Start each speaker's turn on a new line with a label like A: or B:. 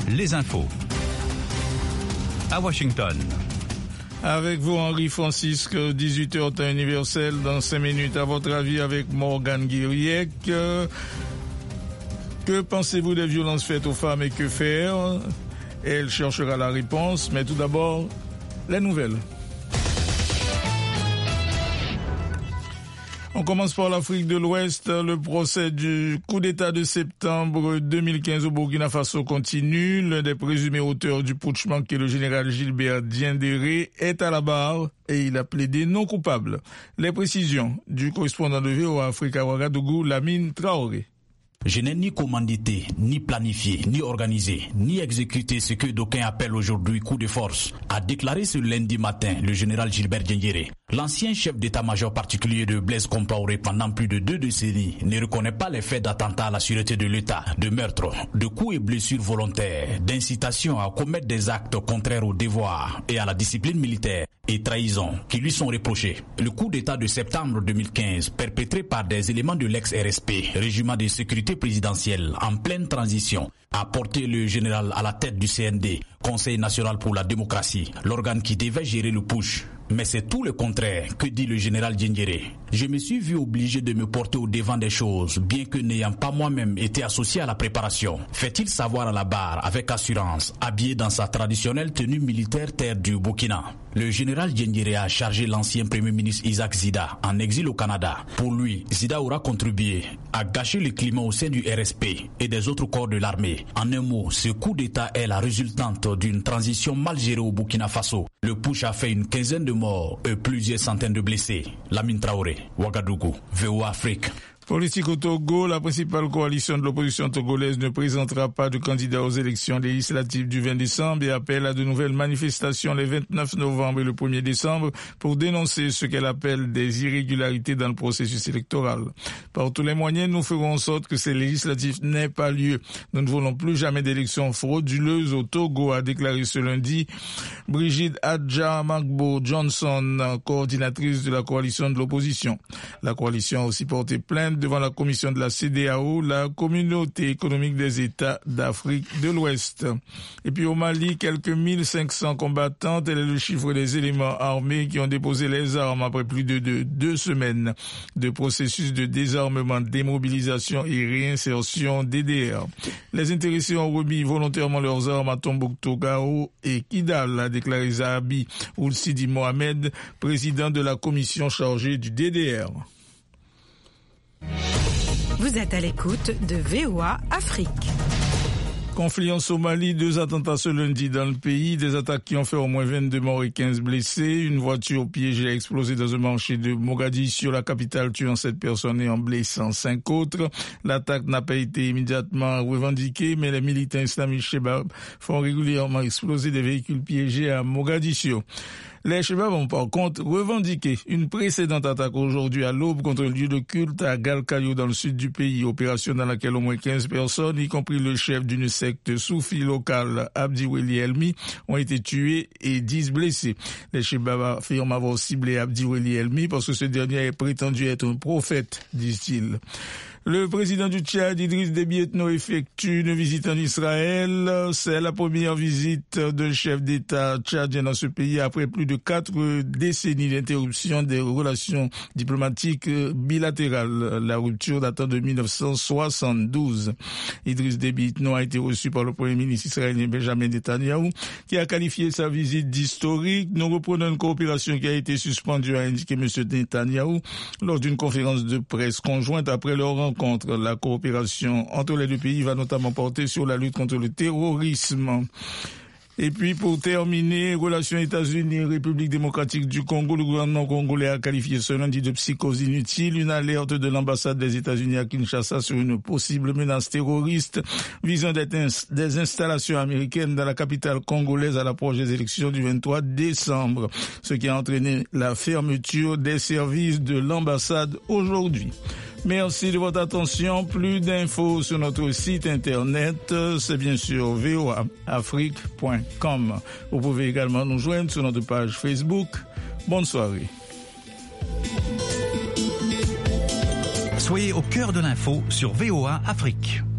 A: les infos. À Washington.
B: Avec vous, Henri Francisque, 18h temps universel, dans 5 minutes. À votre avis, avec Morgane Guiriec, que pensez-vous des violences faites aux femmes et que faire? Elle cherchera la réponse, mais tout d'abord, les nouvelles. On commence par l'Afrique de l'Ouest. Le procès du coup d'État de septembre 2015 au Burkina Faso continue. L'un des présumés auteurs du putsch manqué, le général Gilbert Diendéré, est à la barre et il a plaidé non coupable. Les précisions du correspondant de VOA Afrique à Ouagadougou, Lamine Traoré.
C: Je n'ai ni commandité, ni planifié, ni organisé, ni exécuté ce que d'aucuns appellent aujourd'hui coup de force, a déclaré ce lundi matin le général Gilbert Diendéré. L'ancien chef d'état-major particulier de Blaise Compaoré pendant plus de 2 décennies ne reconnaît pas les faits d'attentat à la sûreté de l'État, de meurtre, de coups et blessures volontaires, d'incitation à commettre des actes contraires au devoir et à la discipline militaire et trahison qui lui sont reprochés. Le coup d'État de septembre 2015, perpétré par des éléments de l'ex-RSP, régiment de sécurité présidentielle en pleine transition, a porté le général à la tête du CND, Conseil national pour la démocratie, l'organe qui devait gérer le putsch. Mais c'est tout le contraire que dit le général Diendéré. Je me suis vu obligé de me porter au devant des choses, bien que n'ayant pas moi-même été associé à la préparation. Fait-il savoir à la barre avec assurance, habillé dans sa traditionnelle tenue militaire terre du Burkina. Le général Diendéré a chargé l'ancien premier ministre Isaac Zida, en exil au Canada. Pour lui, Zida aura contribué à gâcher le climat au sein du RSP et des autres corps de l'armée. En un mot, ce coup d'État est la résultante d'une transition mal gérée au Burkina Faso. Le putsch a fait une quinzaine de morts et plusieurs centaines de blessés. Lamine Traoré, Ouagadougou, VOA Afrique.
B: Politique au Togo, la principale coalition de l'opposition togolaise ne présentera pas de candidat aux élections législatives du 20 décembre et appelle à de nouvelles manifestations les 29 novembre et le 1er décembre pour dénoncer ce qu'elle appelle des irrégularités dans le processus électoral. Par tous les moyens, nous ferons en sorte que ces législatives n'aient pas lieu. Nous ne voulons plus jamais d'élections frauduleuses au Togo, a déclaré ce lundi Brigitte Adja-Magbo Johnson, coordinatrice de la coalition de l'opposition. La coalition a aussi porté plainte devant la commission de la CEDEAO, la communauté économique des États d'Afrique de l'Ouest. Et puis au Mali, quelques 1500 combattants, tel est le chiffre des éléments armés qui ont déposé les armes après plus de 2 semaines de processus de désarmement, démobilisation et réinsertion DDR. Les intéressés ont remis volontairement leurs armes à Tombouctou, Gao et Kidal, a déclaré Zahabi Ould-Sidi Mohamed, président de la commission chargée du DDR.
D: Vous êtes à l'écoute de VOA Afrique.
B: Conflit en Somalie, 2 attentats ce lundi dans le pays, des attaques qui ont fait au moins 22 morts et 15 blessés. Une voiture piégée a explosé dans un marché de Mogadiscio, la capitale, tuant 7 personnes et en blessant 5 autres. L'attaque n'a pas été immédiatement revendiquée, mais les militants islamistes Chebab font régulièrement exploser des véhicules piégés à Mogadiscio. Les Chebab ont par contre revendiqué une précédente attaque aujourd'hui à l'aube contre le lieu de culte à Galkayo dans le sud du pays, opération dans laquelle au moins 15 personnes, y compris le chef d'une secte soufi locale, Abdi Weli Elmi, ont été tués et 10 blessés. Les Chebab affirment avoir ciblé Abdi Weli Elmi parce que ce dernier est prétendu être un prophète, disent-ils. Le président du Tchad, Idriss Déby Itno, effectue une visite en Israël. C'est la première visite d'un chef d'État tchadien dans ce pays après plus de 4 décennies d'interruption des relations diplomatiques bilatérales. La rupture datant de 1972. Idriss Déby Itno a été reçu par le premier ministre israélien Benjamin Netanyahu, qui a qualifié sa visite d'historique. Nous reprenons une coopération qui a été suspendue, a indiqué M. Netanyahu lors d'une conférence de presse conjointe après leur rencontre. La coopération entre les 2 pays va notamment porter sur la lutte contre le terrorisme. Et puis pour terminer, relations États-Unis-République démocratique du Congo, le gouvernement congolais a qualifié ce lundi de psychose inutile une alerte de l'ambassade des États-Unis à Kinshasa sur une possible menace terroriste visant des installations américaines dans la capitale congolaise à l'approche des élections du 23 décembre, ce qui a entraîné la fermeture des services de l'ambassade aujourd'hui. Merci de votre attention. Plus d'infos sur notre site internet, c'est bien sûr voaafrique.com. Vous pouvez également nous joindre sur notre page Facebook. Bonne soirée.
A: Soyez au cœur de l'info sur VOA Afrique.